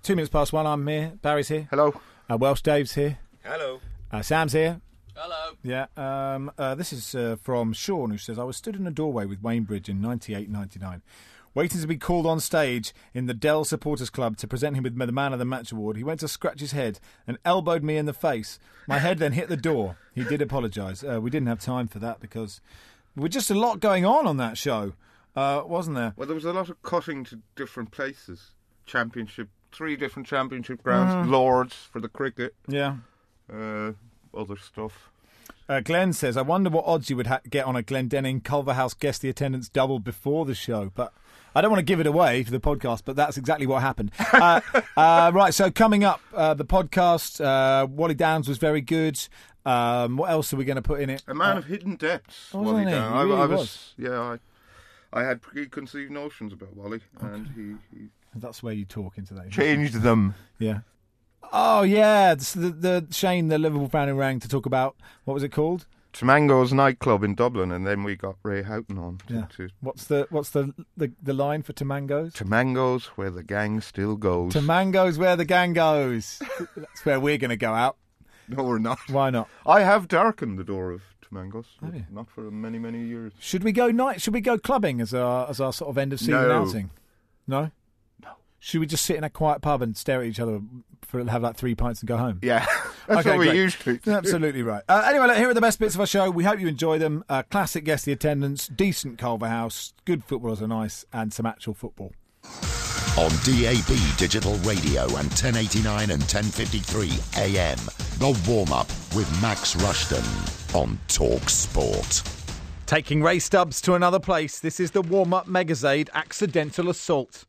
2 minutes past 1. I'm here. Barry's here. Hello. Welsh Dave's here. Hello. Sam's here. Hello. Yeah. This is from Sean, who says, I was stood in a doorway with Wayne Bridge in 98-99, waiting to be called on stage in the Dell Supporters Club to present him with the Man of the Match award. He went to scratch his head and elbowed me in the face. My head then hit the door. He did apologise. We didn't have time for that because there was just a lot going on that show, wasn't there? Well, there was a lot of cutting to different places. Championship, 3 different championship grounds. Lords for the cricket. Yeah. Other stuff. Glenn says, I wonder what odds you would get on a Glendenning Culverhouse guest the attendance double before the show. But I don't want to give it away for the podcast, but that's exactly what happened. Right, so coming up, the podcast, Wally Downs was very good. What else are we going to put in it? A man of hidden depths, Wally he? Downs. He really was. Yeah, I had preconceived notions about Wally, and he That's where you talk into that. changed them. Yeah. Oh, yeah. The Shane, the Liverpool fan who rang to talk about, what was it called? Tamango's nightclub in Dublin, and then we got Ray Houghton on. To What's the line for Tamango's? Tamango's where the gang still goes. Tamango's where the gang goes. That's where we're going to go out. No, we're not. Why not? I have darkened the door of Tamango's. Have you? Not for many, many years. Should we go clubbing as our sort of end of season outing? No? No. Should we just sit in a quiet pub and stare at each other have like 3 pints and go home? Yeah, that's Okay, what we great. usually do. Absolutely right. Anyway, here are the best bits of our show. We hope you enjoy them. Classic guest the attendance, decent Culverhouse, good footballers are nice, and some actual football. On DAB Digital Radio and 1089 and 1053 AM. The warm-up with Max Rushton on Talk Sport. Taking Ray Stubbs to another place. This is the warm-up Megazade Accidental Assault.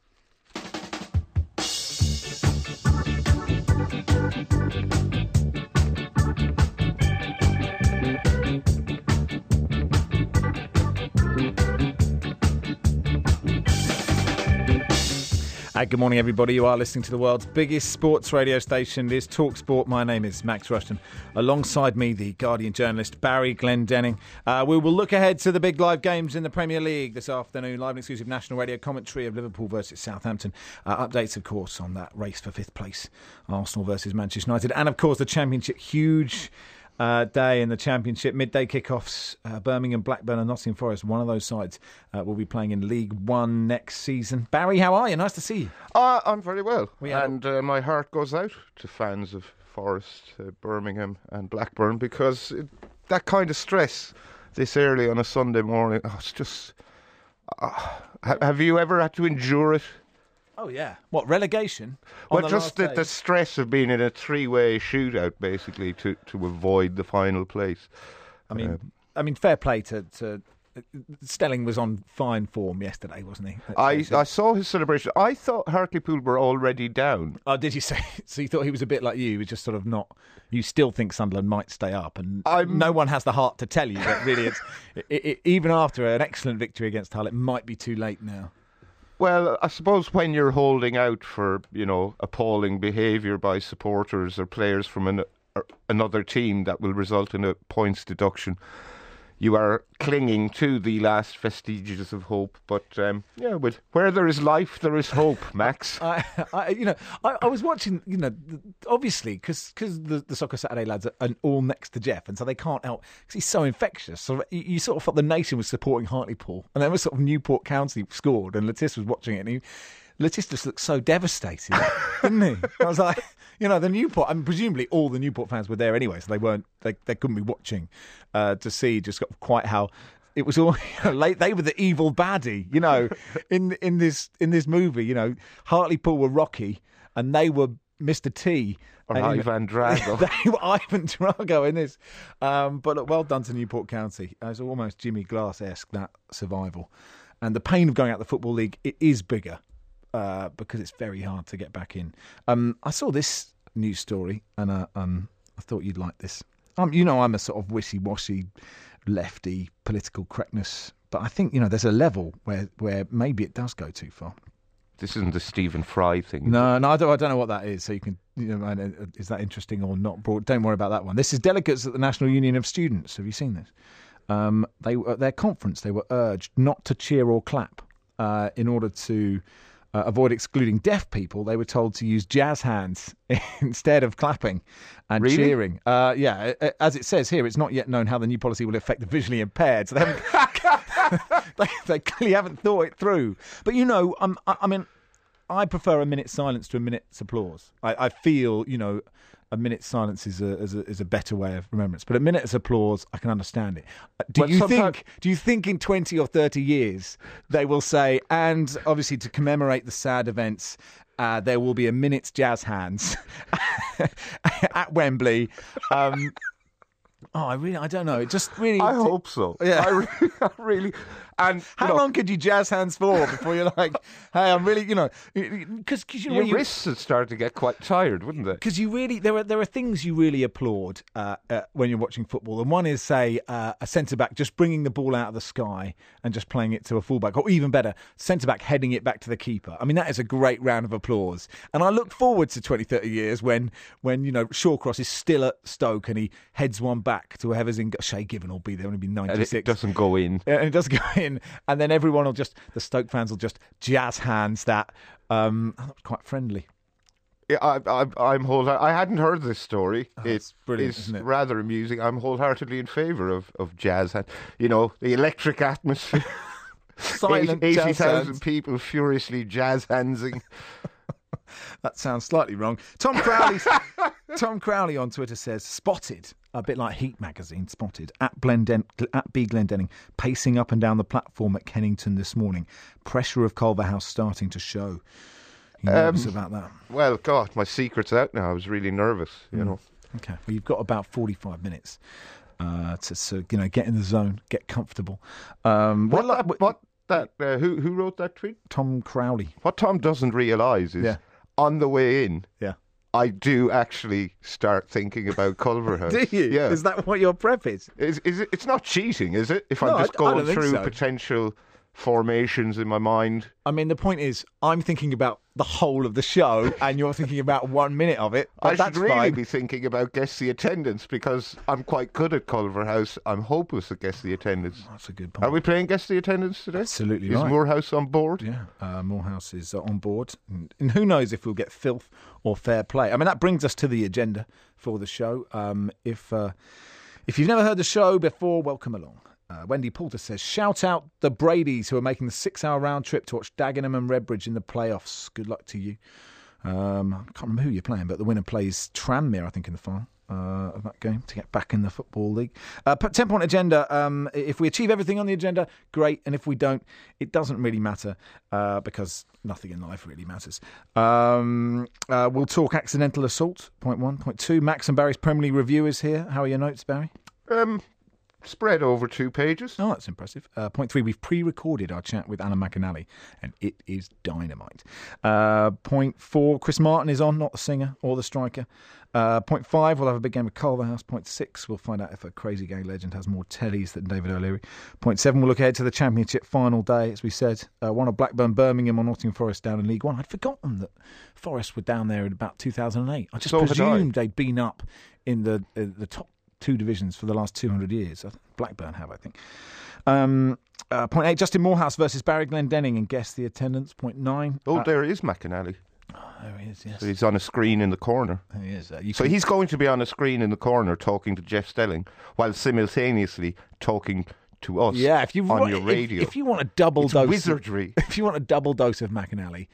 Good morning, everybody. You are listening to the world's biggest sports radio station. It is Talk Sport. My name is Max Rushton. Alongside me, the Guardian journalist Barry Glendenning. We will look ahead to the big live games in the Premier League this afternoon. Live and exclusive national radio commentary of Liverpool versus Southampton. Updates, of course, on that race for 5th place. Arsenal versus Manchester United. And, of course, the Championship. Huge day in the Championship. Midday kickoffs. Birmingham, Blackburn and Nottingham Forest. One of those sides will be playing in League One next season. Barry, how are you? Nice to see you. I'm very well. My heart goes out to fans of Forest, Birmingham and Blackburn because that kind of stress this early on a Sunday morning, it's just... have you ever had to endure it? Oh, yeah. What, relegation? Well, just the stress of being in a 3-way shootout, basically, to avoid the final place. I mean, fair play to Stelling was on fine form yesterday, wasn't he? I saw his celebration. I thought Hartlepool were already down. Oh, did you say? So you thought he was a bit like you? He was just sort of not... You still think Sunderland might stay up, and no one has the heart to tell you that really it's... even after an excellent victory against Hull, it might be too late now. Well, I suppose when you're holding out for, appalling behaviour by supporters or players from another team that will result in a points deduction, you are clinging to the last vestiges of hope. But, where there is life, there is hope, Max. I was watching, obviously, because the Soccer Saturday lads are all next to Jeff, and so they can't help, because he's so infectious. So you sort of thought the nation was supporting Hartlepool, and then was sort of Newport County scored, and Lettice was watching it, and Lettice just looked so devastated, didn't he? I was like, the Newport, and presumably all the Newport fans were there anyway, so they couldn't be watching to see just quite how it was all they were the evil baddie, in this movie. Hartlepool were Rocky and they were Mr. T. Or Ivan Drago. They were Ivan Drago in this. But look, well done to Newport County. It was almost Jimmy Glass-esque, that survival. And the pain of going out the Football League, it is bigger. Because it's very hard to get back in. I saw this news story and I thought you'd like this. I'm a sort of wishy-washy, lefty political correctness, but I think there's a level where maybe it does go too far. This isn't the Stephen Fry thing. No, I don't know what that is. So you can, is that interesting or not? Don't worry about that one. This is delegates at the National Union of Students. Have you seen this? They at their conference, they were urged not to cheer or clap in order to avoid excluding deaf people, they were told to use jazz hands instead of clapping and cheering. Yeah, as it says here, it's not yet known how the new policy will affect the visually impaired. So they haven't, they clearly haven't thought it through. But, you know, I mean, I prefer a minute's silence to a minute's applause. I feel, you know, a minute's silence is a better way of remembrance. But a minute's applause, I can understand it. Do you think in 20 or 30 years they will say, and obviously to commemorate the sad events, there will be a minute's jazz hands at Wembley? I don't know. It just really. I hope so. Yeah. I really. And how long could you jazz hands for before you're like, hey, I'm really, you know, because you know your wrists would start to get quite tired, wouldn't they? Because you really, there are things you really applaud when you're watching football, and one is, say, a centre back just bringing the ball out of the sky and just playing it to a fullback, or even better, centre back heading it back to the keeper. I mean, that is a great round of applause, and I look forward to 20, 30 years when you know Shawcross is still at Stoke and he heads one back to whoever's in. Shay Given will be there, only be 96. And it doesn't go in. And it doesn't go in. And then everyone will the Stoke fans will just jazz hands that. That was quite friendly. Yeah, I'm wholehearted. I hadn't heard this story. It's brilliant, it's isn't it? rather amusing. I'm wholeheartedly in favour of jazz. You know, the electric atmosphere. Silent 80,000 people furiously jazz handsing. That sounds slightly wrong. Tom Crowley on Twitter says, spotted, a bit like Heat magazine, spotted, at B. Glendenning, pacing up and down the platform at Kennington this morning. Pressure of Culverhouse starting to show. You nervous about that? Well, God, my secret's out now. I was really nervous, you know. Okay, well, you've got about 45 minutes to you know, get in the zone, get comfortable. Who wrote that tweet? Tom Crowley. What Tom doesn't realise is on the way in, I do actually start thinking about Culverhouse. Do you? Yeah. Is that what your prep is? Is it? It's not cheating, is it? If No, I'm just I don't going think through so. potential formations in my mind. I mean, the point is, I'm thinking about the whole of the show, and you're thinking about 1 minute of it. But I that's should really fine. be thinking about guess the attendance because I'm quite good at Culverhouse. I'm hopeless at guess the attendance. That's a good point. Are we playing guess the attendance today? Absolutely Is right. Moorhouse on board? Yeah, Morehouse is on board. And who knows if we'll get filth or fair play. I mean, that brings us to the agenda for the show. If you've never heard the show before, welcome along. Wendy Poulter says, shout out the Bradys who are making the 6-hour round trip to watch Dagenham and Redbridge in the playoffs. Good luck to you. I can't remember who you're playing, but the winner plays Tranmere, I think, in the final of that game to get back in the Football League. 10-point agenda. If we achieve everything on the agenda, great. And if we don't, it doesn't really matter because nothing in life really matters. We'll talk accidental assault, point 1. Point 2, Max and Barry's Premier League review is here. How are your notes, Barry? Spread over 2 pages. Oh, that's impressive. Point 3, we've pre-recorded our chat with Anna McAnally, and it is dynamite. Point 4, Chris Martin is on, not the singer or the striker. Point 5, we'll have a big game with Culverhouse. Point 6, we'll find out if a Crazy Gang legend has more tellies than David O'Leary. Point 7, we'll look ahead to the Championship final day, as we said. One of Blackburn, Birmingham, or Nottingham Forest down in League One. I'd forgotten that Forest were down there in about 2008. I just presumed they'd been up in the top 2 divisions for the last 200 years. Blackburn have, I think. Point 8, Justin Morehouse versus Barry Glendenning, and guess the attendance. Point 9. Oh, there is McAnally. Oh, there he is, yes. So he's on a screen in the corner. There he is. So he's going to be on a screen in the corner talking to Jeff Stelling while simultaneously talking to us on your radio. If you want a double dose... wizardry. If you want a double dose of McAnally,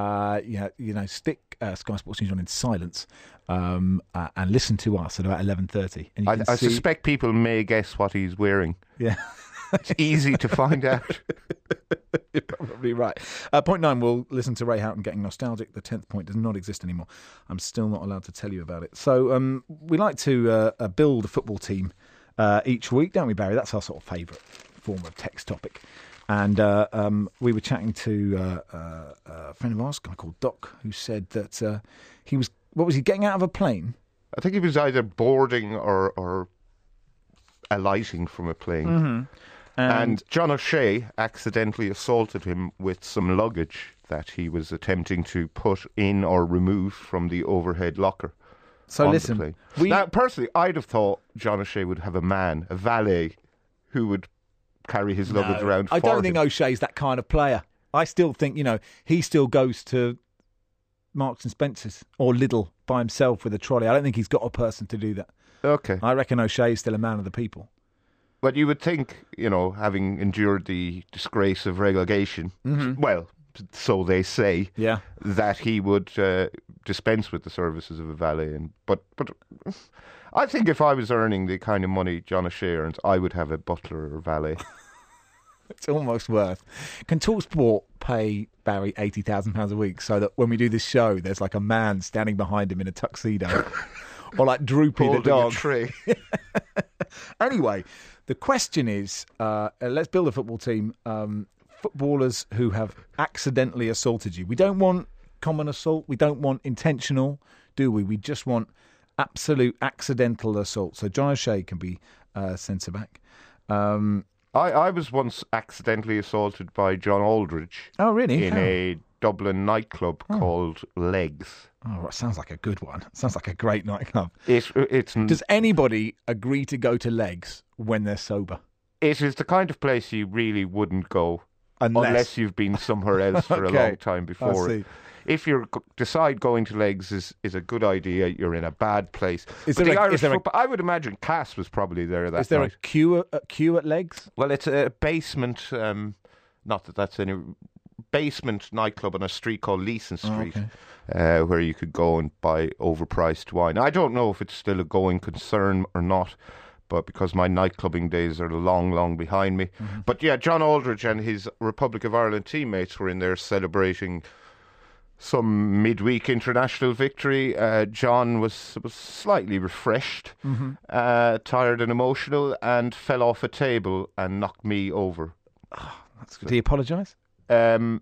stick Sky Sports News on in silence and listen to us at about 11:30. And I suspect people may guess what he's wearing. Yeah. It's easy to find out. You're probably right. Point 9, we'll listen to Ray Houghton getting nostalgic. The 10th point does not exist anymore. I'm still not allowed to tell you about it. So we like to build a football team each week, don't we, Barry? That's our sort of favourite form of text topic. And we were chatting to a friend of ours, a guy called Doc, who said that he was getting out of a plane? I think he was either boarding or alighting from a plane. Mm-hmm. And John O'Shea accidentally assaulted him with some luggage that he was attempting to put in or remove from the overhead locker. So listen, now, personally, I'd have thought John O'Shea would have a valet, who would carry his luggage around for I don't him. think O'Shea's that kind of player. I still think, he still goes to Marks and Spencer's or Lidl by himself with a trolley. I don't think he's got a person to do that. Okay. I reckon O'Shea's still a man of the people. But you would think, having endured the disgrace of relegation, well, so they say, Yeah. that he would dispense with the services of a valet. But I think if I was earning the kind of money John O'Shea earns, I would have a butler or valet. It's almost worth. Can TalkSport pay Barry £80,000 a week so that when we do this show, there's like a man standing behind him in a tuxedo, or like Droopy the Holding dog? a tray. Anyway, the question is: let's build a football team. Footballers who have accidentally assaulted you. We don't want common assault. We don't want intentional, do we? We just want absolute accidental assault. So John O'Shea can be centre back. I was once accidentally assaulted by John Aldridge. Oh, really? In How? a Dublin nightclub called Legs. Oh, it sounds like a good one. It sounds like a great nightclub. It's Does anybody agree to go to Legs when they're sober? It is the kind of place you really wouldn't go unless you've been somewhere else for Okay. a long time before. I see. If you decide going to Legs is a good idea, you're in a bad place. Is But there the a- Irish is there a- football, I would imagine Cass was probably there that Is there night. a queue at Legs? Well, it's a basement, not that that's any basement nightclub on a street called Leeson Street, where you could go and buy overpriced wine. I don't know if it's still a going concern or not, but because my nightclubbing days are long, long behind me. But yeah, John Aldridge and his Republic of Ireland teammates were in there celebrating some midweek international victory. John was slightly refreshed, tired and emotional, and fell off a table and knocked me over. That's good. Do you apologise? Yeah,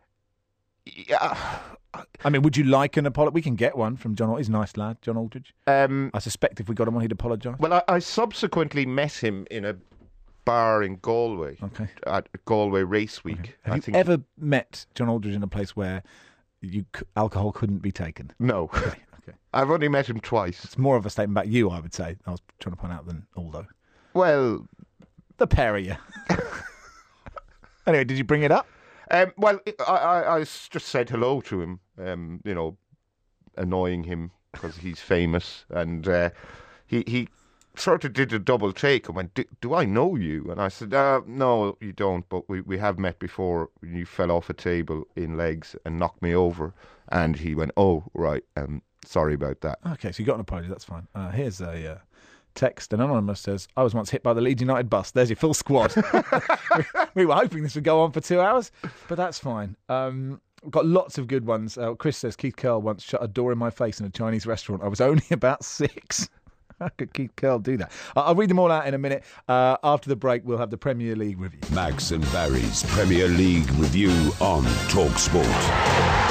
I mean, would you like an apology? We can get one from John. He's a nice lad, John Aldridge. I suspect if we got him on, he'd apologise. well, I subsequently met him in a bar in Galway Okay. at Galway Race Week. Have you ever met John Aldridge in a place where alcohol couldn't be taken? No. Okay. I've only met him twice. It's more of a statement about you, I would say. I was trying to point out than Aldo. Well, The pair of you. Anyway, did you bring it up? well, I just said hello to him, annoying him because he's famous, and he sort of did a double take and went, do I know you? And I said, no, you don't, but we have met before. You fell off a table in Legs and knocked me over. And he went, oh, right, sorry about that. Okay, so you got an apology. That's fine. Here's a text. An anonymous says, I was once hit by the Leeds United bus. There's your full squad. We were hoping this would go on for 2 hours, but that's fine. We've got lots of good ones. Chris says, Keith Curl once shut a door in my face in a Chinese restaurant. I was only about 6. How could Keith Curl do that? I'll read them all out in a minute. After the break, we'll have the Premier League review. Max and Barry's Premier League review on TalkSport.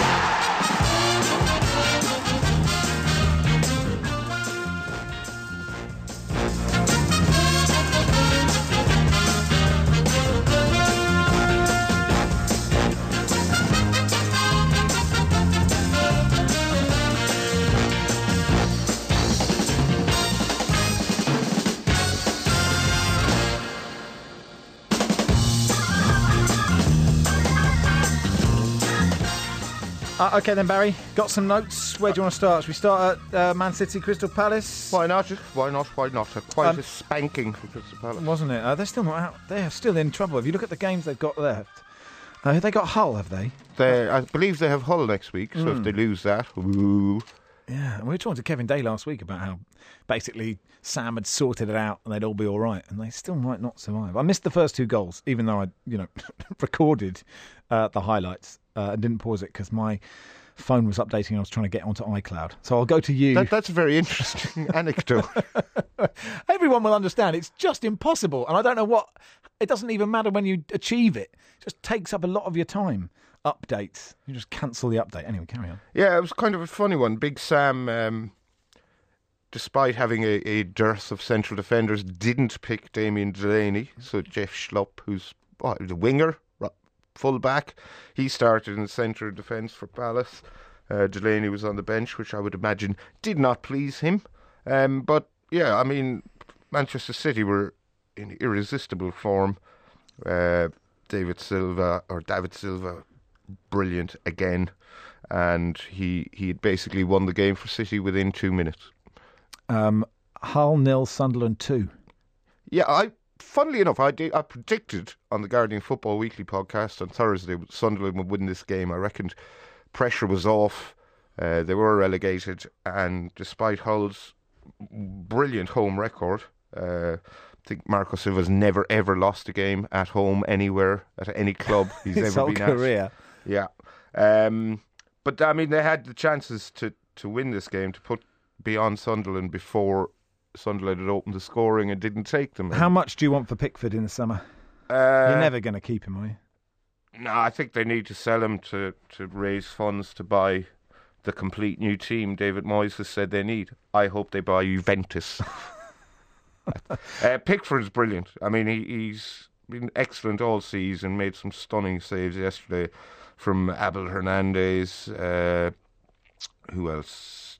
Okay then, Barry, got some notes. Where do you want to start? Should we start at Man City, Crystal Palace? Why not? Quite a spanking for Crystal Palace. Wasn't it? They're still not out. They're still in trouble. If you look at the games they've got left, they got Hull, have they? I believe they have Hull next week, so if they lose that, ooh. Yeah, and we were talking to Kevin Day last week about how basically Sam had sorted it out and they'd all be all right, and they still might not survive. I missed the first 2 goals, even though I, recorded the highlights and didn't pause it because my phone was updating and I was trying to get onto iCloud. So I'll go to you. That's a very interesting anecdote. Everyone will understand. It's just impossible, and I don't know what. It doesn't even matter when you achieve it. It just takes up a lot of your time. Updates. You just cancel the update. Anyway, carry on. Yeah, it was kind of a funny one. Big Sam, despite having a dearth of central defenders, didn't pick Damien Delaney. So Jeff Schlupp, who's the winger, full back, he started in the centre of defence for Palace. Delaney was on the bench, which I would imagine did not please him. But yeah, I mean, Manchester City were in irresistible form. David Silva, brilliant again, and he had basically won the game for City within 2 minutes. Hull 0, Sunderland 2. Yeah, funnily enough, I predicted on the Guardian Football Weekly podcast on Thursday Sunderland would win this game. I reckoned pressure was off. They were relegated, and despite Hull's brilliant home record, I think Marco Silva's never ever lost a game at home anywhere at any club he's His ever whole been career. at. Yeah, but I mean they had the chances to win this game, to put beyond Sunderland before Sunderland had opened the scoring and didn't take them. How much do you want for Pickford in the summer? You're never going to keep him, are you? No, I think they need to sell him to raise funds to buy the complete new team David Moyes has said they need. I hope they buy Juventus. Pickford's brilliant. I mean, he's been excellent all season, made some stunning saves yesterday from Abel Hernandez. Who else?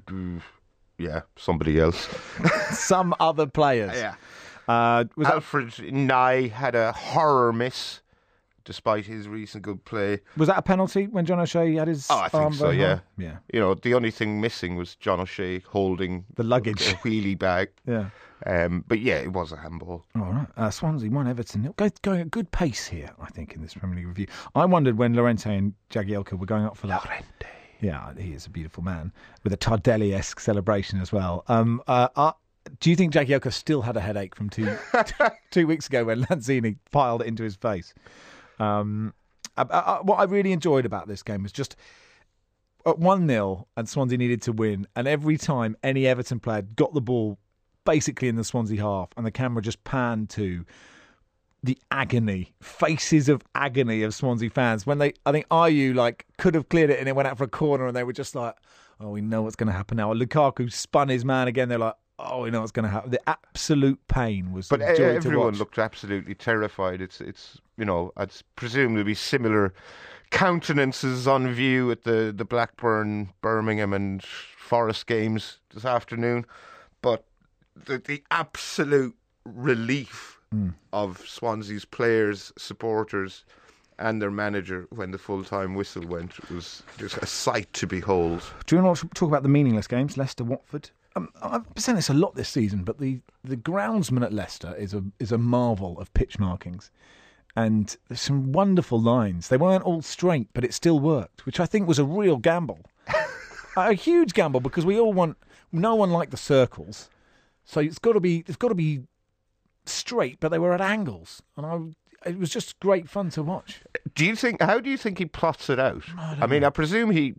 Yeah, somebody else. Some other players. Yeah. Was Alfred Nye had a horror miss, despite his recent good play. Was that a penalty when John O'Shea had his I think arm so, very yeah. high? Yeah. You know, the only thing missing was John O'Shea holding The luggage. a wheelie bag. Yeah. But yeah, it was a handball. All right. Swansea 1, Everton 0. Going at good pace here, I think, in this Premier League review. I wondered when Llorente and Jagielka were going up for that. Llorente. Yeah, he is a beautiful man with a Tardelli-esque celebration as well. Do you think Jagielka still had a headache from 2 weeks ago when Lanzini piled it into his face? What I really enjoyed about this game was just at 1-0 and Swansea needed to win, and every time any Everton player got the ball basically in the Swansea half and the camera just panned to the faces of agony of Swansea fans when I think Ayew could have cleared it and it went out for a corner and they were just like, oh, we know what's going to happen now. Or Lukaku spun his man again. They're like, oh, we know what's going to happen. The absolute pain was But a joy to everyone watch. looked absolutely terrified. It's you know, I'd presume there'll be similar countenances on view at the Blackburn, Birmingham and Forest games this afternoon. But the absolute relief of Swansea's players, supporters and their manager when the full-time whistle went was just a sight to behold. Do you want to talk about the meaningless games, Leicester-Watford? I've been saying this a lot this season, but the groundsman at Leicester is a marvel of pitch markings. And there's some wonderful lines. They weren't all straight, but it still worked, which I think was a real gamble. A huge gamble, because no one liked the circles. So it's got to be straight, but they were at angles. And it was just great fun to watch. How do you think he plots it out? I mean, I presume he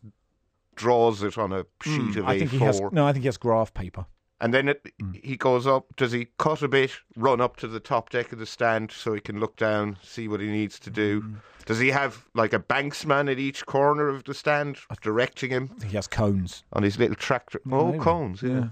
draws it on a sheet of I think A4. I think he has graph paper. And then he goes up. Does he cut a bit, run up to the top deck of the stand so he can look down, see what he needs to do? Does he have like a banksman at each corner of the stand directing him I think he has cones. on his little tractor? Maybe. Cones, yeah.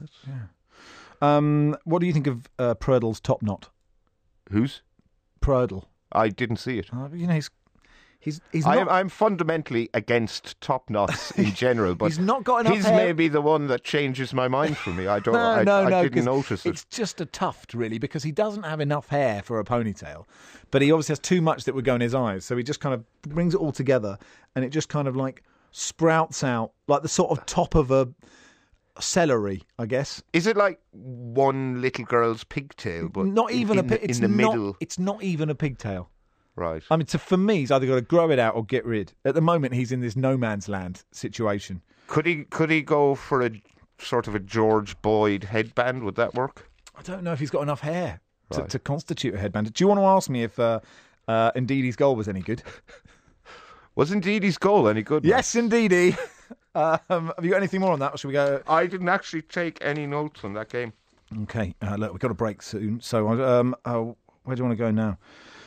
What do you think of Prödel's top knot? Whose? Prödel. I didn't see it. He's not. I'm fundamentally against top knots in general, but He's not got enough his hair. may be the one that changes my mind for me. I don't. I didn't 'cause notice it. It's just a tuft, really, because he doesn't have enough hair for a ponytail, but he obviously has too much that would go in his eyes. So he just kind of brings it all together, and it just kind of like sprouts out like the sort of top of a celery, I guess. Is it like one little girl's pigtail, but Not even in the middle? It's not even a pigtail. Right. I mean, for me, he's either got to grow it out or get rid. At the moment, he's in this no man's land situation. Could he go for a sort of a George Boyd headband? Would that work? I don't know if he's got enough hair Right. to constitute a headband. Do you want to ask me if Ndidi's goal was any good? Was Ndidi's goal any good? Yes, Ndidi. Have you got anything more on that, or should we go? I didn't actually take any notes on that game. Okay, look, we've got a break soon. So, where do you want to go now?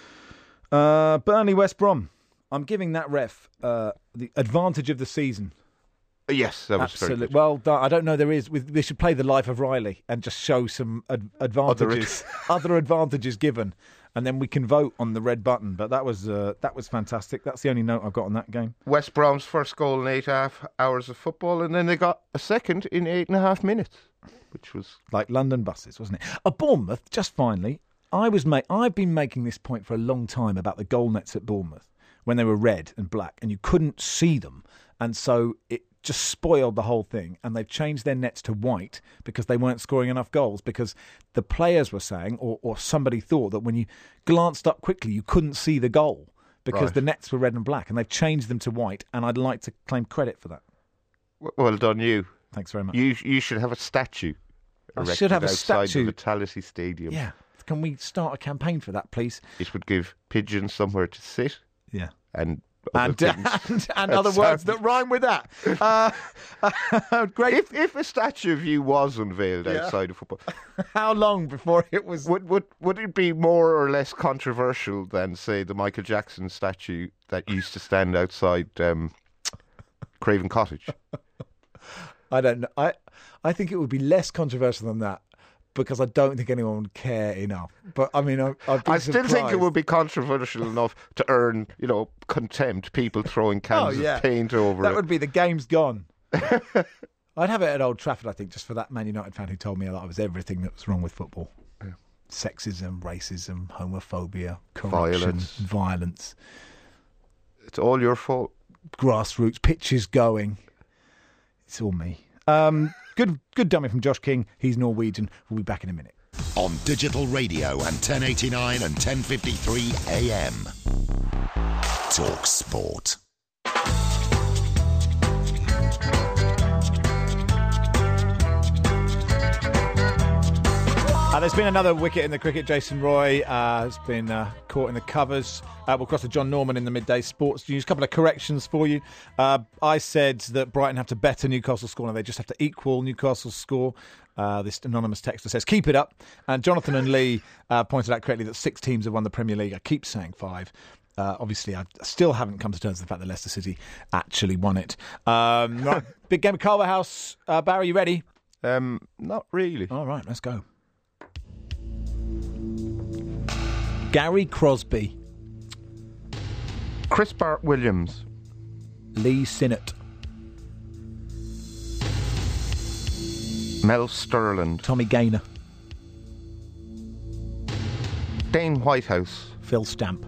Burnley, West Brom. I'm giving that ref the advantage of the season. Yes, that was Absolutely. very good. Well, I don't know. They should play the life of Riley and just show some advantages, other advantages given, and then we can vote on the red button. But that was fantastic. That's the only note I've got on that game. West Brom's first goal in 8.5 hours of football, and then they got a second in 8.5 minutes, which was Like London buses, wasn't it? Bournemouth, just finally, I've been making this point for a long time about the goal nets at Bournemouth. when they were red and black, and you couldn't see them, and so it just spoiled the whole thing. And they've changed their nets to white because they weren't scoring enough goals, because the players were saying, or somebody thought, that when you glanced up quickly you couldn't see the goal because the nets were red and black, and they've changed them to white, and I'd like to claim credit for that. Well done, you. Thanks very much. You should have a statue I should have a outside statue. the Vitality Stadium. Yeah. Can we start a campaign for that, please? It would give pigeons somewhere to sit. Yeah. And And other words that rhyme with that. Great. If a statue of you was unveiled outside of football, How long before it was... would it be more or less controversial than, say, the Michael Jackson statue that used to stand outside Craven Cottage? I don't know. I think it would be less controversial than that, because I don't think anyone would care enough. But I mean, I still think it would be controversial enough to earn, contempt. People throwing cans of paint over that it. would be the game's gone. I'd have it at Old Trafford, I think, just for that Man United fan who told me that I was everything that was wrong with football. Yeah. Sexism, racism, homophobia, corruption, violence. It's all your fault. Grassroots, pitches going. It's all me. Good dummy from Josh King. He's Norwegian. We'll be back in a minute. On digital radio and 1089 and 1053 AM. Talk Sport. There's been another wicket in the cricket. Jason Roy has been caught in the covers. We'll cross to John Norman in the midday sports news. A couple of corrections for you. I said that Brighton have to better Newcastle's score, and they just have to equal Newcastle's score. This anonymous texter says, keep it up. And Jonathan and Lee pointed out correctly that 6 teams have won the Premier League. I keep saying 5. Obviously, I still haven't come to terms with the fact that Leicester City actually won it. Right, big game of Culverhouse. Barry, you ready? Not really. All right, let's go. Gary Crosby. Chris Bart-Williams. Lee Sinnott. Mel Sterland. Tommy Gaynor. Dane Whitehouse. Phil Stamp.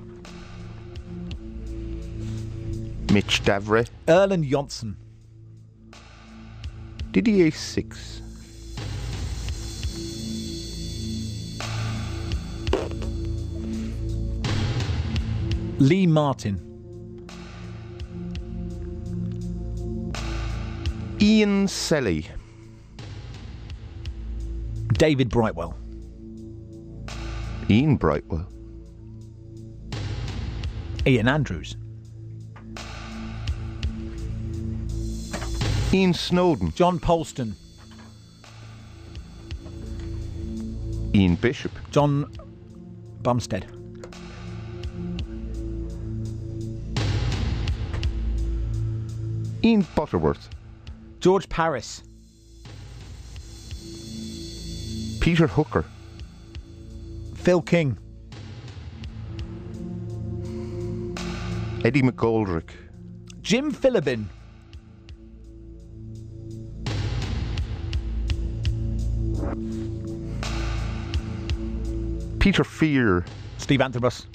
Mitch Davray. Erland Johnson. Didier Six. Lee Martin. Ian Selly. David Brightwell. Ian Brightwell. Ian Andrews. Ian Snowden. John Polston. Ian Bishop. John Bumstead. Ian Butterworth. George Paris. Peter Hooker. Phil King. Eddie McGoldrick. Jim Philibin. Peter Fear. Steve Antrobus.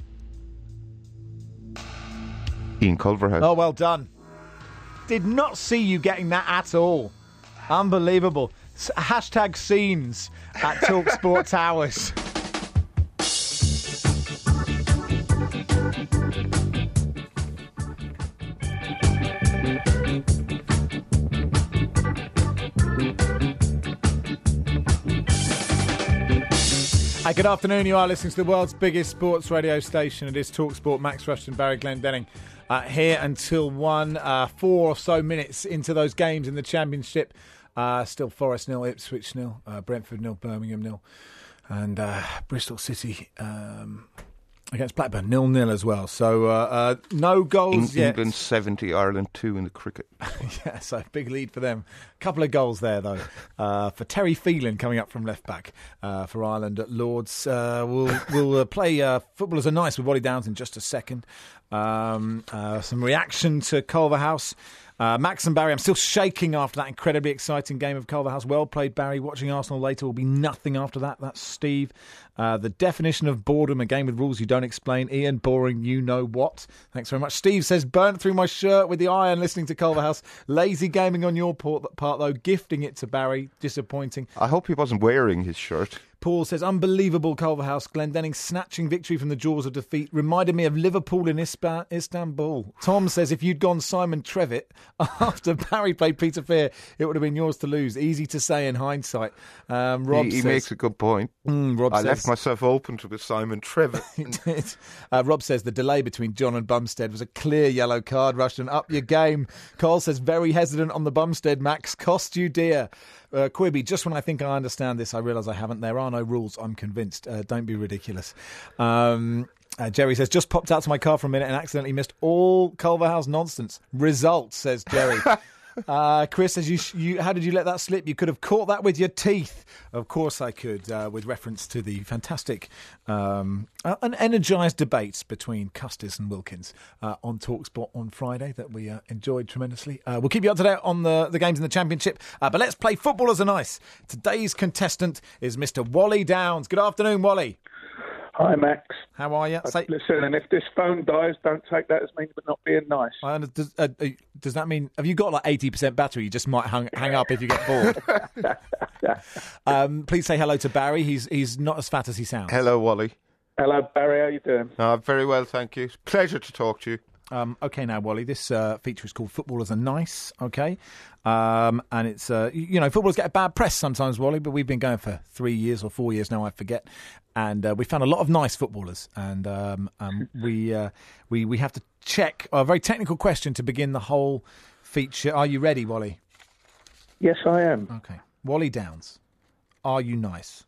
Ian Culverhouse. Oh, well done. Did not see you getting that at all. Unbelievable. Hashtag scenes at TalkSport Towers. Hi, good afternoon. You are listening to the world's biggest sports radio station. It is TalkSport. Max Rushton, Barry Glendenning. Here until 1, 4 or so minutes into those games in the Championship. Still Forest 0, Ipswich 0, Brentford 0, Birmingham 0, and Bristol City against Blackburn 0-0 as well. So no goals yet. England 70, Ireland 2 in the cricket. Yeah, so big lead for them. A couple of goals there though for Terry Phelan coming up from left back for Ireland at Lords. We'll play Footballers Are Nice with Wally Downs in just a second. Some reaction to Culverhouse. Max and Barry, I'm still shaking after that incredibly exciting game of Culverhouse. Well played, Barry. Watching Arsenal later will be nothing after that. That's Steve. The definition of boredom, a game with rules you don't explain. Ian, boring, you know what. Thanks very much. Steve says, burnt through my shirt with the iron listening to Culverhouse. Lazy gaming on your part, though. Gifting it to Barry. Disappointing. I hope he wasn't wearing his shirt. Paul says, unbelievable Culverhouse. Glendenning snatching victory from the jaws of defeat. Reminded me of Liverpool in Istanbul. Tom says, if you'd gone Simon Trevitt after Barry played Peter Fear, it would have been yours to lose. Easy to say in hindsight. Rob he says, makes a good point. Rob I says, left myself open to the Simon Trevitt. He did. Rob says the delay between John and Bumstead was a clear yellow card. Rushton, up your game. Cole says, very hesitant on the Bumstead, Max. Cost you dear. Quibby, just when I think I understand this, I realise I haven't. There are no rules, I'm convinced. Don't be ridiculous. Jerry says, just popped out to my car for a minute and accidentally missed all Culverhouse nonsense. Results, says Jerry. Chris says, how did you let that slip? You could have caught that with your teeth. Of course I could, with reference to the fantastic and energised debates between Custis and Wilkins on TalkSport on Friday that we enjoyed tremendously. We'll keep you up to date on the games in the Championship, but let's play Footballers Are Nice. Today's contestant is Mr. Wally Downs. Good afternoon, Wally. Hi, Max. How are you? Listen, and if this phone dies, don't take that as meaning we're not being nice. Does that mean, have you got like 80% battery? You just might hang up if you get bored. Please say hello to Barry. He's not as fat as he sounds. Hello, Wally. Hello, Barry. How you doing? Very well, thank you. Pleasure to talk to you. Okay, now, Wally, this feature is called Footballers Are Nice, okay? And it's, footballers get a bad press sometimes, Wally, but we've been going for 3 years or 4 years now, I forget. And we found a lot of nice footballers. And we have to check a very technical question to begin the whole feature. Are you ready, Wally? Yes, I am. Okay. Wally Downs, are you nice?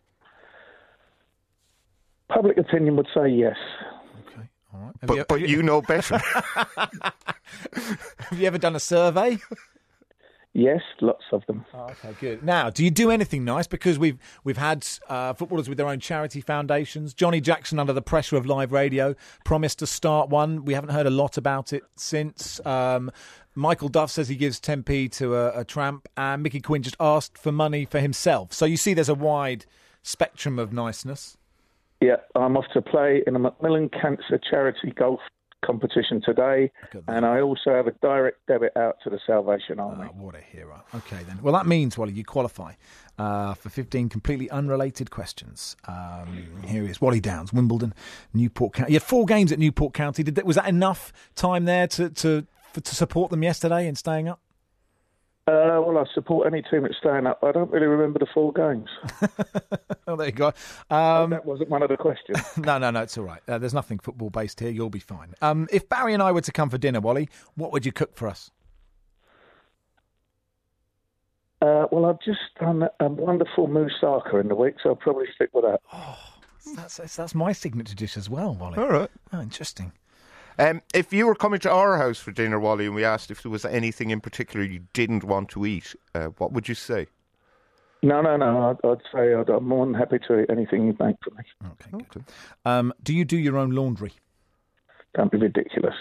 Public opinion would say yes. Okay, all right. But you know better. Have you ever done a survey? Yes, lots of them. Oh, okay, good. Now, do you do anything nice? Because we've had footballers with their own charity foundations. Johnny Jackson, under the pressure of live radio, promised to start one. We haven't heard a lot about it since. Michael Duff says he gives 10p to a tramp, and Mickey Quinn just asked for money for himself. So you see there's a wide spectrum of niceness. Yeah, I'm off to play in a Macmillan Cancer charity golf competition today, and I also have a direct debit out to the Salvation Army. What a hero. Okay, then. Well, that means, Wally, you qualify for 15 completely unrelated questions. Here he is, Wally Downs, Wimbledon, Newport County. You had 4 games at Newport County. Was that enough time there to support them yesterday in staying up? Well, I support any team that's staying up. I don't really remember the 4 games. Oh, there you go. That wasn't one of the questions. No, it's all right. There's nothing football-based here. You'll be fine. If Barry and I were to come for dinner, Wally, what would you cook for us? Well, I've just done a wonderful moussaka in the week, so I'll probably stick with that. Oh, that's my signature dish as well, Wally. All right. Oh, interesting. If you were coming to our house for dinner, Wally, and we asked if there was anything in particular you didn't want to eat, what would you say? No. I'd say I'm more than happy to eat anything you make for me. Okay, good. Do you do your own laundry? Don't be ridiculous.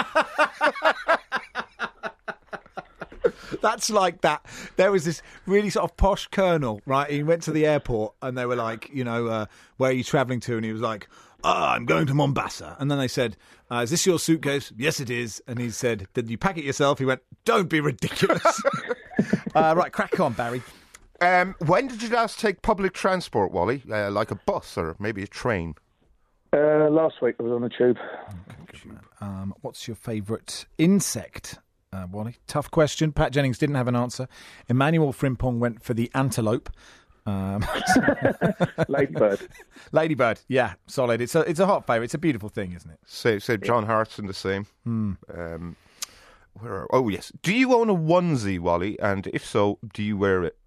That's like that. There was this really sort of posh colonel, right? He went to the airport and they were like, where are you travelling to? And he was like, I'm going to Mombasa. And then they said, is this your suitcase? Yes, it is. And he said, did you pack it yourself? He went, don't be ridiculous. Right, crack on, Barry. When did you last take public transport, Wally? Like a bus or maybe a train? Last week I was on the tube. Okay, what's your favourite insect, Wally? Tough question. Pat Jennings didn't have an answer. Emmanuel Frimpong went for the antelope. Ladybird. Ladybird, yeah, solid. It's a hot favourite. It's a beautiful thing, isn't it? So John Hartson the same. Yes. Do you own a onesie, Wally? And if so, do you wear it?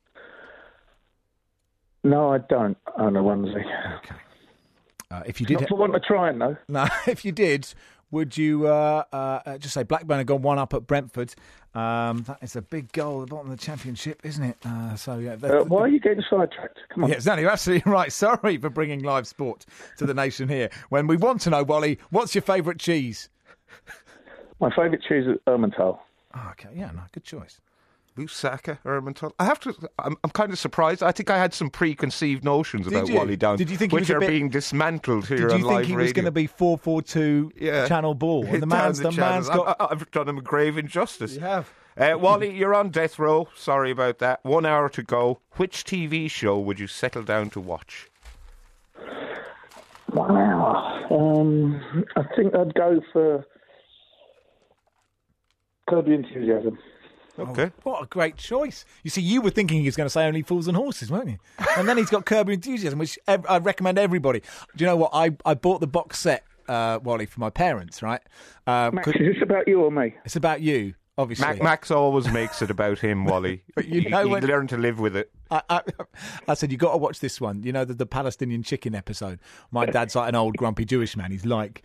No, I don't own a onesie. Okay. If you did, not for want of trying though. No, if you did, would you just say Blackburn have gone 1-up at Brentford? That is a big goal at the bottom of the Championship, isn't it? Why are you getting sidetracked? Come on. Yeah, exactly. You're absolutely right. Sorry for bringing live sport to the nation here. When we want to know, Wally, what's your favourite cheese? My favourite cheese is Emmental. Oh, okay, yeah, no, good choice. Lusaka, Ermintel. I'm kind of surprised. I think I had some preconceived notions about you? Wally Downs, Did you think he which was a are bit- being dismantled here Did on you live think he was going to radio. be 4-4-2 Yeah. channel ball? Hit The down man's the channels. got. I've done him a grave injustice. You have. Wally, you're on death row. Sorry about that. 1 hour to go. Which TV show would you settle down to watch? Wow. I think I'd go for Curb Your Enthusiasm. Okay. What a great choice. You see, you were thinking he was going to say Only Fools and Horses, weren't you? And then he's got Curb Your Enthusiasm, which I recommend everybody. Do you know what? I bought the box set, Wally, for my parents, right? Max, is this about you or me? It's about you, obviously. Max always makes it about him, Wally. But you know you when- learn to live with it. I said, you got to watch this one. You know, the Palestinian chicken episode. My dad's like an old grumpy Jewish man. He's like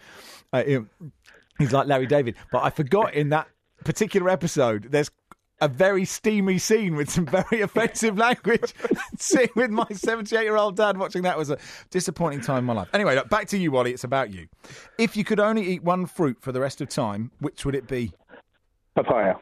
Larry David. But I forgot in that particular episode, there's a very steamy scene with some very offensive language. Sitting with my 78-year-old dad watching that was a disappointing time in my life. Anyway, look, back to you, Wally. It's about you. If you could only eat one fruit for the rest of time, which would it be? Papaya.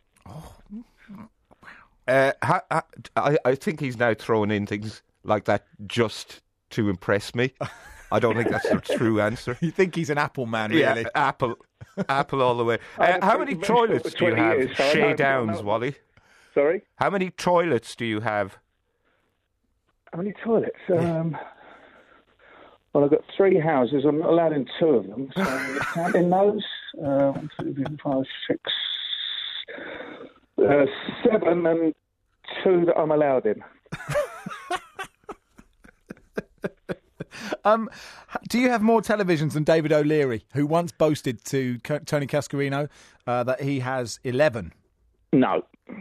I think he's now throwing in things like that just to impress me. I don't think that's the true answer. You think he's an apple man, really? Yeah, apple all the way. I've How been many conventional toilets for do you 20 have? years, so I Shay don't Downs, know. Wally. Sorry? How many toilets do you have? How many toilets? Well, I've got 3 houses. I'm not allowed in 2 of them. So I'm counting those. 1, 2, 3, 4, 5, 6, 7 and 2 that I'm allowed in. Do you have more televisions than David O'Leary, who once boasted to Tony Cascarino that he has 11? No.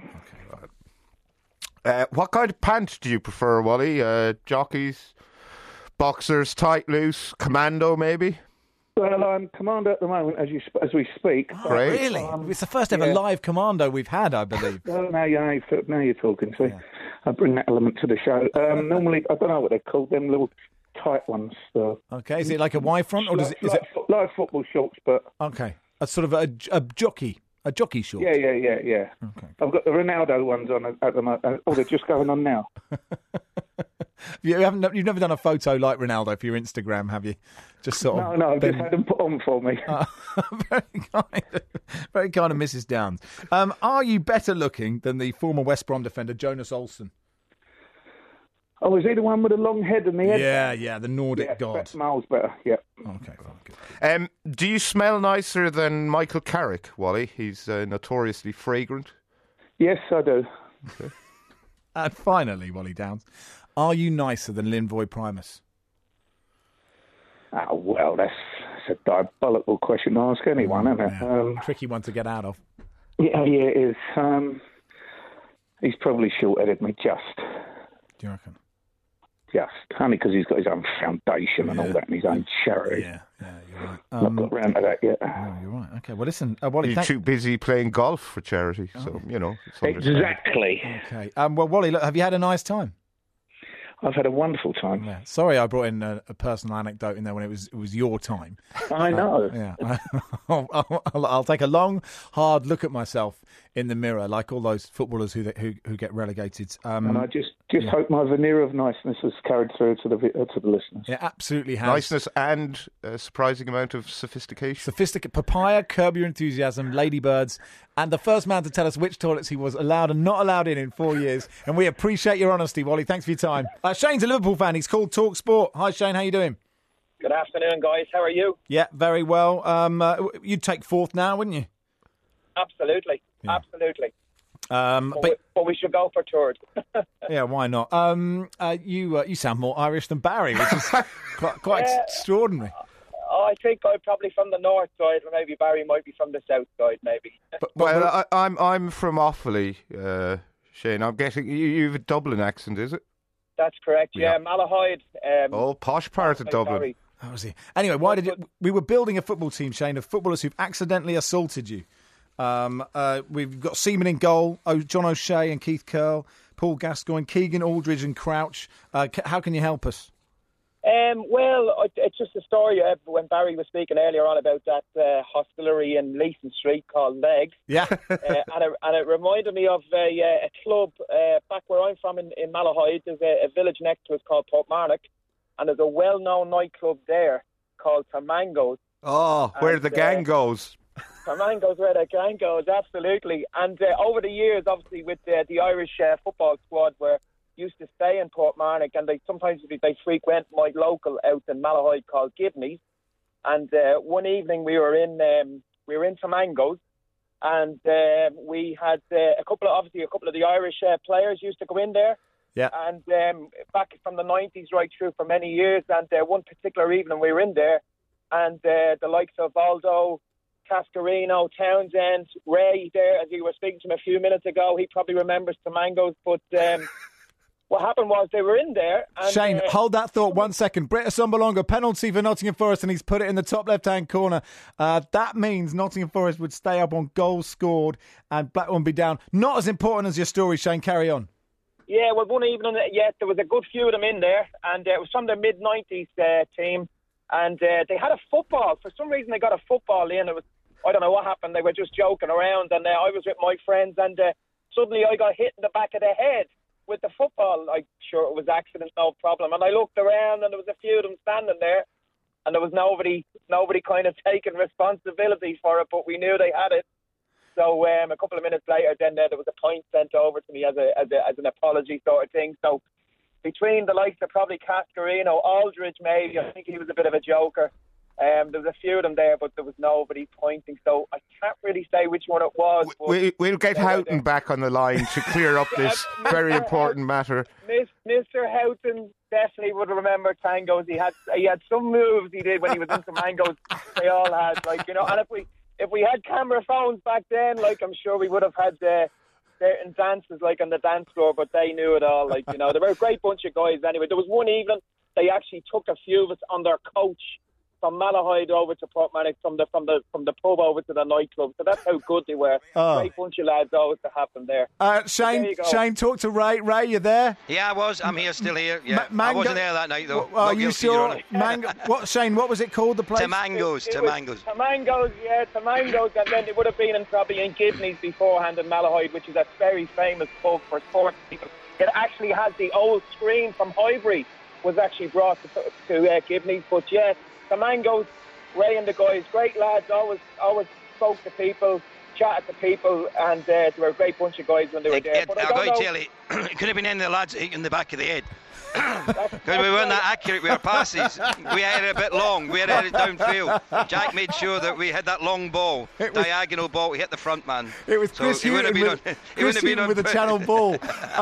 What kind of pants do you prefer, Wally? Jockeys, boxers, tight, loose, commando, maybe? Well, I'm commando at the moment as we speak. Great. Really? It's the first ever live commando we've had, I believe. Well, now you're talking. See, I bring that element to the show. Normally, I don't know what they're called. Them little tight ones. Okay, is it like a Y front or is it? Like football shorts, but Okay, a sort of a jockey short. yeah. Okay. I've got the Ronaldo ones on at the moment. Oh, they're just going on now. You've never done a photo like Ronaldo for your Instagram, have you? Just sort of. No, I've just had them put on for me. Very kind of Mrs. Downs. Are you better looking than the former West Brom defender Jonas Olsen? Oh, is he the one with the long head and the head? Yeah, the Nordic god. Miles better, yeah. Okay, fine, good. Do you smell nicer than Michael Carrick, Wally? He's notoriously fragrant. Yes, I do. And finally, Wally Downs, are you nicer than Linvoy Primus? Oh, well, that's a diabolical question to ask anyone, isn't it? Yeah. Tricky one to get out of. Yeah, it is. He's probably short-headed me just. Do you reckon? Only because he's got his own foundation and all that, and his own charity. Yeah, you're right. Not got round to that yet. No, you're right. Okay, well, listen, Wally, You're too busy playing golf for charity, so, it's understandable. Exactly. Okay. Well, Wally, look, have you had a nice time? I've had a wonderful time. Yeah. Sorry, I brought in a personal anecdote in there when it was your time. I know. Yeah. I'll take a long, hard look at myself in the mirror, like all those footballers who get relegated. And I just hope my veneer of niceness has carried through to the listeners. It absolutely has. Niceness and a surprising amount of sophistication. Papaya, Curb Your Enthusiasm, Ladybirds, and the first man to tell us which toilets he was allowed and not allowed in 4 years. And we appreciate your honesty, Wally. Thanks for your time. Shane's a Liverpool fan. He's called Talk Sport. Hi, Shane. How you doing? Good afternoon, guys. How are you? Yeah, very well. You'd take fourth now, wouldn't you? Absolutely. Yeah. Absolutely. But we should go for third. yeah, why not? You sound more Irish than Barry, which is quite extraordinary. I think I'm probably from the north side, or maybe Barry might be from the south side, maybe. Well, I'm from Offaly, Shane. I'm guessing you have a Dublin accent, is it? That's correct. Yeah, Malahide. Posh part of Dublin. Sorry. That was it. Anyway, why did we were building a football team, Shane, of footballers who've accidentally assaulted you. We've got Seaman in goal, John O'Shea and Keith Curle, Paul Gascoigne, Keegan Aldridge and Crouch. How can you help us? Well, it's just a story when Barry was speaking earlier on about that hostelry in Leeson Street called Legs. Yeah. and it reminded me of a club back where I'm from in Malahide. There's a village next to us called Portmarnock, and there's a well-known nightclub there called Tamangos. Oh, where the gang goes. Tamangos, where the gang goes, absolutely. And over the years, obviously, with the Irish football squad were used to stay in Portmarnock, and they frequent my local out in Malahide called Gibney's. And one evening we were in Tamangos, and we had a couple of the Irish players used to go in there. Yeah. And back from the 90s right through for many years, and one particular evening we were in there, and the likes of Aldo, Cascarino, Townsend, Ray there, as you were speaking to him a few minutes ago, he probably remembers Tamangos, but what happened was they were in there. And, Shane, hold that thought 1 second. Britta Sombolonga, penalty for Nottingham Forest, and he's put it in the top left-hand corner. That means Nottingham Forest would stay up on goals scored and Blackburn be down. Not as important as your story, Shane. Carry on. Yeah, well, one evening, there was a good few of them in there, and it was from the mid-90s team, and they had a football. For some reason, they got a football in. It was, I don't know what happened. They were just joking around, and I was with my friends, and suddenly I got hit in the back of the head with the football. I'm sure it was accident, no problem. And I looked around, and there was a few of them standing there, and there was nobody kind of taking responsibility for it, but we knew they had it. So a couple of minutes later, then there was a point sent over to me as an apology sort of thing. So between the likes of probably Cascarino, Aldridge maybe, I think he was a bit of a joker. There was a few of them there, but there was nobody pointing. So I can't really say which one it was. We'll get Houghton back on the line to clear up this very important matter. Mr. Houghton definitely would remember Tangos. He had some moves he did when he was in Tamangos. They all had, and if we had camera phones back then, I'm sure we would have had certain dances on the dance floor, but they knew it all. They were a great bunch of guys anyway. There was one evening they actually took a few of us on their coach from Malahide over to Portmarnock, from the pub over to the nightclub. So that's how good they were. Great bunch of lads always to have them there. Shane, talk to Ray. Ray, you there? Yeah, I was. I'm here, still here. Yeah, I wasn't there that night though. Are you sure? Shane, what was it called? The place? Tamangos. Tamangos, yeah, Tamangos, and then it would have been probably in Gibney's beforehand in Malahide, which is a very famous pub for sports people. It actually has the old screen from Highbury was actually brought to Gibney's, but yeah. Tamangos, Ray and the guys, great lads, always spoke to people, chatted to people, and they were a great bunch of guys when they were there. But I've got to tell you, it could have been any of the lads hitting the back of the head. Because we weren't that accurate with our passes. We had it a bit long. We had it downfield. Jack made sure that we had that long ball, diagonal ball. We hit the front man. It was Chris Hughton with the channel ball.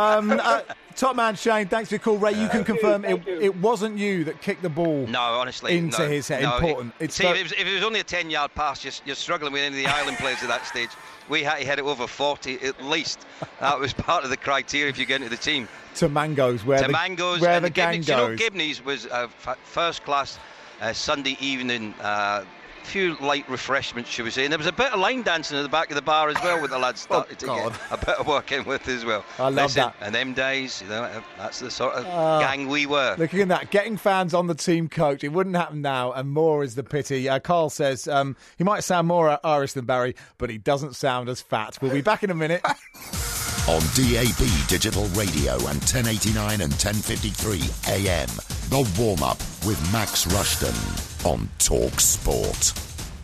Top man Shane, thanks for your call. Ray, you can confirm it wasn't you that kicked the ball. No, honestly, into his head. No, important. If it was only a 10-yard pass, you're struggling with any of the island players at that stage. We had to hit it over 40 at least. That was part of the criteria if you get into the team. Tamangos, where the gang goes. Gibney's was a first-class Sunday evening. Few light refreshments, should we say, and there was a bit of line dancing at the back of the bar as well, with the lads started to get a bit of work in with as well. I love that. And them days, that's the sort of gang we were. Looking at that, getting fans on the team coach, it wouldn't happen now, and more is the pity. Carl says he might sound more Irish than Barry, but he doesn't sound as fat. We'll be back in a minute. On DAB Digital Radio and 1089 and 1053 AM. The Warm-Up with Max Rushton on Talk Sport.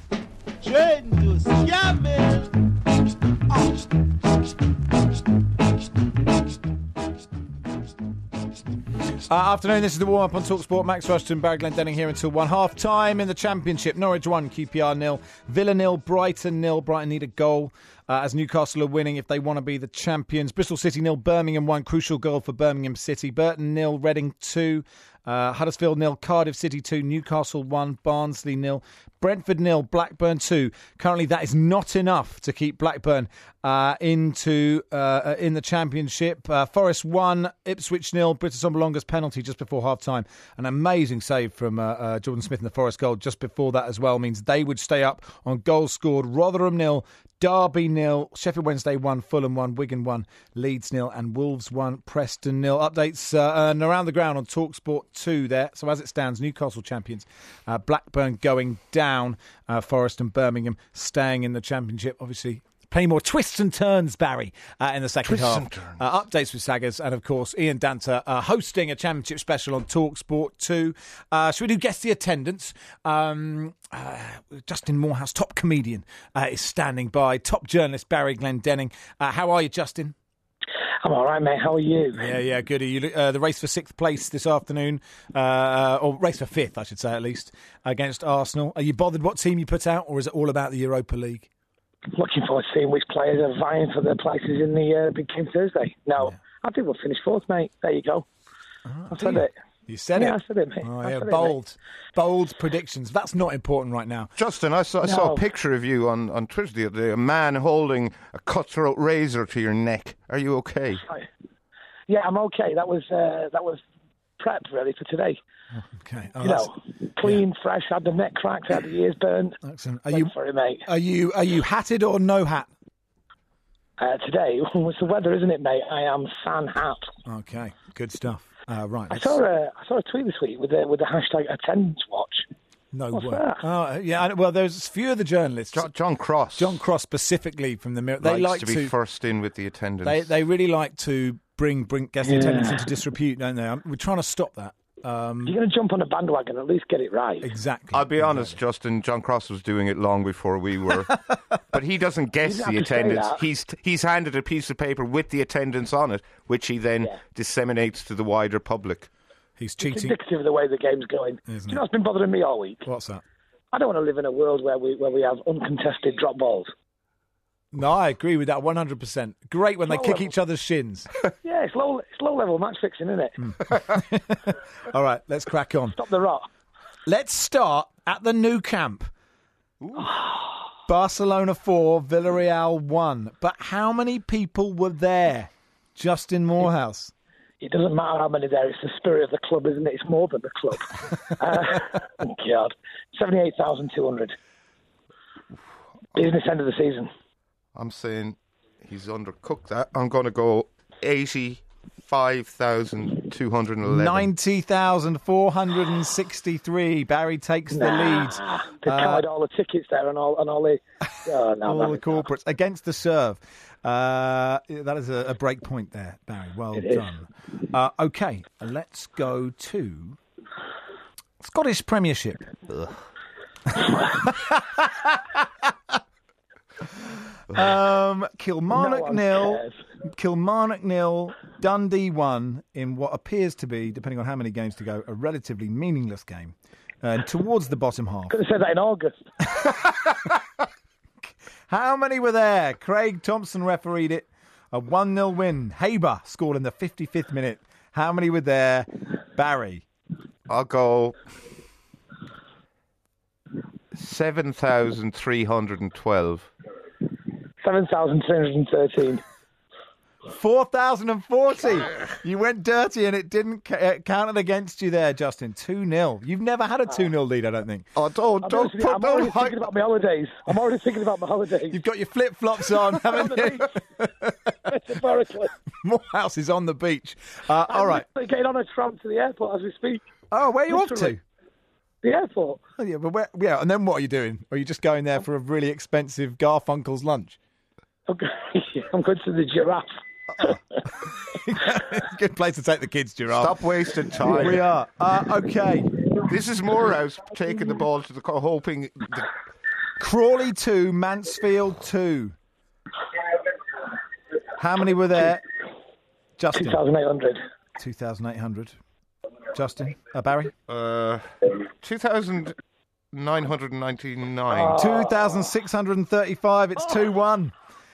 Afternoon, this is the warm-up on TalkSport. Max Rushton, Barry Glendenning here until 1. Half-time in the Championship. Norwich 1, QPR 0. Villa 0, Brighton 0. Brighton need a goal as Newcastle are winning if they want to be the champions. Bristol City 0, Birmingham 1. Crucial goal for Birmingham City. Burton 0, Reading 2. Huddersfield 0, Cardiff City 2, Newcastle 1, Barnsley 0, Brentford 0, Blackburn 2. Currently, that is not enough to keep Blackburn in the Championship. Forest 1, Ipswich 0, Britta Sombolonga's penalty just before half-time. An amazing save from Jordan Smith in the Forest goal just before that as well means they would stay up on goals scored. Rotherham 0, Derby 0, Sheffield Wednesday 1, Fulham 1, Wigan 1, Leeds 0 and Wolves 1, Preston 0. Updates and around the ground on TalkSport 2 there. So as it stands, Newcastle champions, Blackburn going down, Forest and Birmingham staying in the Championship. Obviously, plenty more twists and turns, Barry, in the second half. Updates with Saggers and, of course, Ian Danter hosting a Championship special on TalkSport 2. Should we do Guess the Attendance? Justin Morehouse, top comedian, is standing by. Top journalist, Barry Glendenning. How are you, Justin? I'm all right, mate. How are you? Yeah, good. Are you the race for 6th place this afternoon, or race for 5th, I should say, at least, against Arsenal? Are you bothered what team you put out, or is it all about the Europa League? Looking forward to seeing which players are vying for their places in the Big Game Thursday. No, I think we'll finish 4th, mate. There you go. I said it. You said it? Yeah, I said it, mate. Oh, yeah, bold predictions. That's not important right now. Justin, I saw a picture of you on Twitter the other day, a man holding a cutthroat razor to your neck. Are you okay? Yeah, I'm okay. That was prep, really, for today. Oh, okay. Clean, fresh, had the neck cracked, had the ears burned. Excellent. Sorry, mate. Are you hatted or no hat? Today, it's the weather, isn't it, mate? I am san hat. Okay, good stuff. Right. I saw a tweet this week with the hashtag attendance watch. No What's way. that? Oh, yeah. Well, there's a few of the journalists. John Cross. John Cross specifically from the Mirror. They likes like to be first in with the attendance. They really like to bring guest attendance into disrepute, don't they? We're trying to stop that. You're going to jump on a bandwagon, at least get it right. Exactly. I'll be honest, Justin, John Cross was doing it long before we were. But he doesn't guess the attendance. He's handed a piece of paper with the attendance on it, which he then disseminates to the wider public. He's cheating. It's indicative of the way the game's going. Do you know what's been bothering me all week? What's that? I don't want to live in a world where we have uncontested drop balls. No, I agree with that 100%. Great when they kick each other's shins. Yeah, it's low level match fixing, isn't it? All right, let's crack on. Stop the rot. Let's start at the Nou Camp. Barcelona 4, Villarreal 1. But how many people were there? Justin Morehouse. It doesn't matter how many there. It's the spirit of the club, isn't it? It's more than the club. God. 78,200. Business end of the season. I'm saying he's undercooked that. I'm going to go 85,211. 90,463. Barry takes the lead. They carried all the tickets there and all the all the corporates against the serve. That is a break point there, Barry. Well done. Okay, let's go to Scottish Premiership. Kilmarnock 0, Dundee 1 in what appears to be, depending on how many games to go, a relatively meaningless game. And towards the bottom half. Could have said that in August. How many were there? Craig Thompson refereed it. A 1-0 win. Haber scored in the 55th minute. How many were there? Barry. I'll go 7,312. 7,313. 4,040. You went dirty and it didn't counted against you there, Justin. 2-0. You've never had a 2-0 lead, I don't think. Oh, don't I'm already thinking about my holidays. You've got your flip-flops on, haven't you? Metaphorically. Morehouse is on the beach. All right. I'm getting on a tram to the airport as we speak. Oh, where are you off to? The airport. Oh, yeah, but and then what are you doing? Or are you just going there for a really expensive Garfunkel's lunch? I'm going to the Giraffe. Good place to take the kids, Giraffe. Stop wasting time. We are. Okay. This is Morehouse taking the ball to the hoping. Crawley 2, Mansfield 2. How many were there? Justin. 2,800. 2,800. Justin. Barry? 2,999. 2,635. It's 2-1.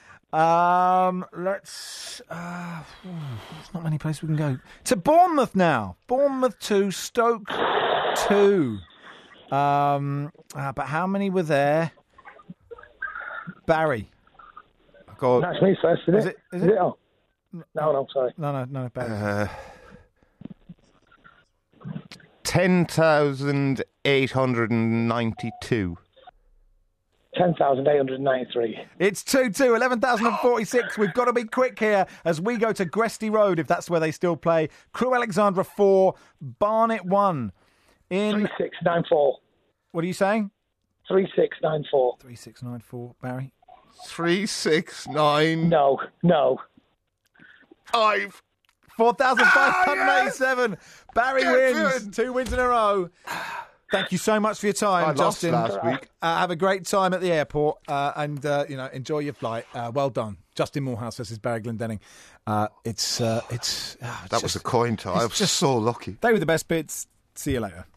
There's not many places we can go. To Bournemouth now. Bournemouth 2, Stoke 2. But how many were there? Barry. That's me first, isn't it? Is it? Oh. No, sorry. No, Barry. 10,892. 10,893. It's 2-2, 11,046. We've got to be quick here as we go to Gresty Road, if that's where they still play. Crewe Alexandra 4, Barnet 1. In 3694. What are you saying? 3694. 3694, Barry. 369. No. 5. 4,587. Barry wins. Good. 2 wins in a row. Thank you so much for your time, I lost Justin. last week. Have a great time at the airport and enjoy your flight. Well done, Justin Morehouse versus Barry Glendenning. That was a coin toss. I was just so lucky. They were the best bits. See you later.